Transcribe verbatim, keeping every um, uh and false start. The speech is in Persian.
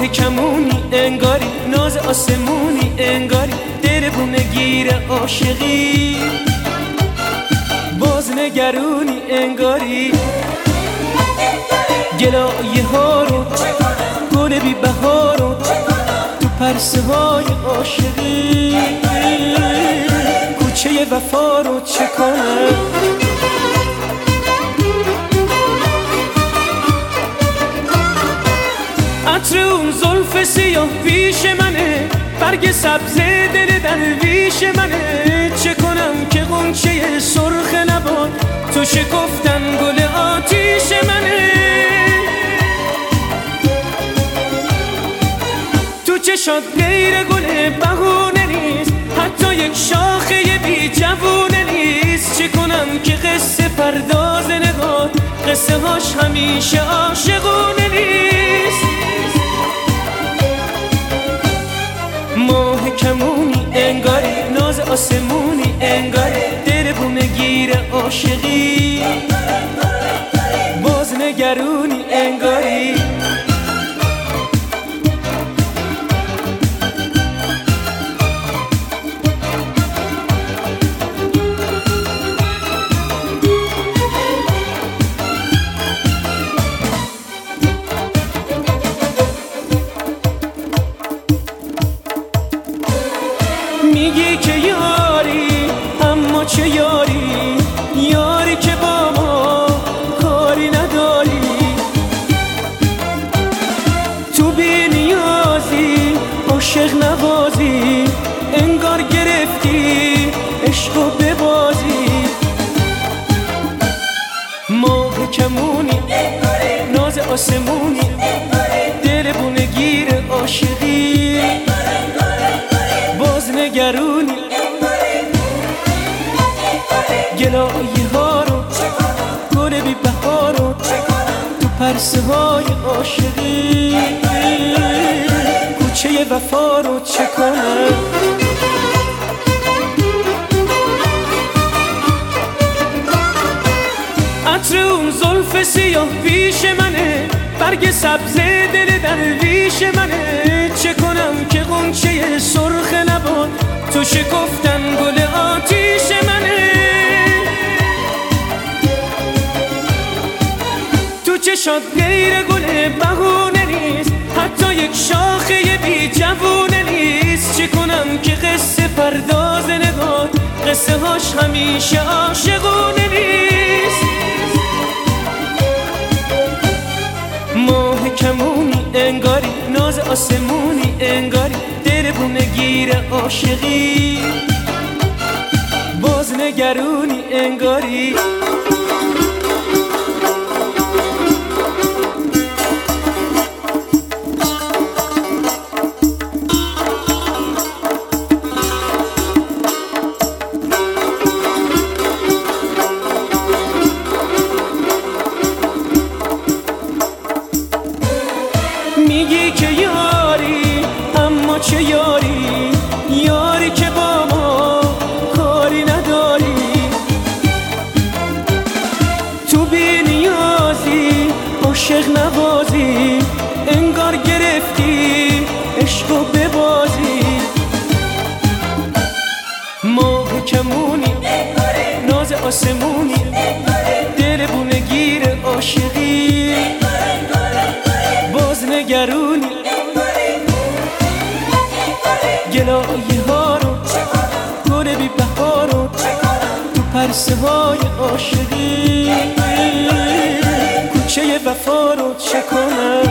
کمونی انگاری، ناز آسمونی انگاری، دربونه گیر عاشقی، باز نگرونی انگاری. گلایه ها رو گل بی بهارو تو پرسه های عاشقی، کوچه وفا رو چه کنم؟ عطر اون زلف سیاه پیش منه، برگ سبز دل درویش منه. چه کنم که غنچه سرخ نبات تو شکفتن گل آتیش منه. تو چشات غیر گل بهونه نیست، حتی یک شاخه بی جوونه نیست. چه کنم که قصه پرداز نگاه قصه هاش همیشه عاشقونه نیست. ماه کمونی انگاری، ناز آسمونی انگاری، دربونه گیر عاشقی، باز نگرونی انگاری. میگی که یاری، اما چه یاری؟ یاری که با ما کاری نداری. تو بی نیازی، عاشق نوازی، انگار گرفتی عشقو ببازی. ماه کمونی ناز آسمونی، دربونه گیر عاشقی، باز نگرونی. گلایه ها رو گل بی بهارو تو پرسه های عاشقی، کوچه وفا رو چه کنم؟ عطر اون زلف سیاه پیش منه، برگ سبز دل درویش منه. چه کنم که غنچه سرخ نبات تو شکفتن گل آتیش منه. تو چشات غیر گل بهونه نیست، حتی یک شاخه بی جوونه نیست. چه کنم که قصه پرداز نگاه قصه هاش همیشه عاشقونه نیست. ماه کمونی انگاری، ناز آسمونی انگاری، دربونه گیر عاشقی، باز نگرونی انگاری. میگی که یاری، اما چه یاری؟ یاری که با ما کاری نداری. تو بی نیازی، عاشق نوازی، انگار گرفتی عشقو ببازی. ماه کمونی ناز آسمونی، دربونه گیر عاشقی، باز نگرونی. گلایه ها رو گل بی بهارو تو پرسه های عاشقی، کوچه وفا رو چه کنم؟